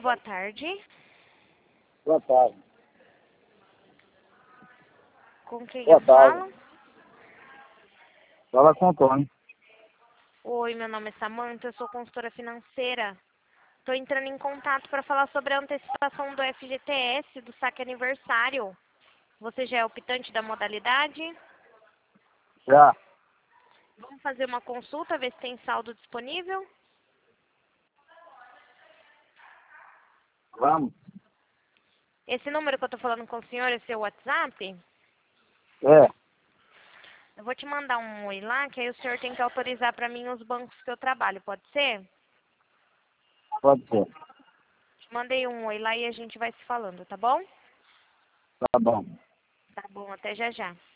boa tarde. Boa tarde. Com quem Boa eu tarde. falo? Fala com o Antônio. Oi, meu nome é Samanta, eu sou consultora financeira. Estou entrando em contato para falar sobre a antecipação do FGTS, do saque aniversário. Você já é optante da modalidade? Já. Vamos fazer uma consulta, ver se tem saldo disponível? Vamos. Esse número que eu estou falando com o senhor é seu WhatsApp? É. Eu vou te mandar um oi lá, que aí o senhor tem que autorizar para mim os bancos que eu trabalho, pode ser? Pode ser. Te mandei um oi lá e a gente vai se falando, tá bom? Tá bom. Tá bom, até já já.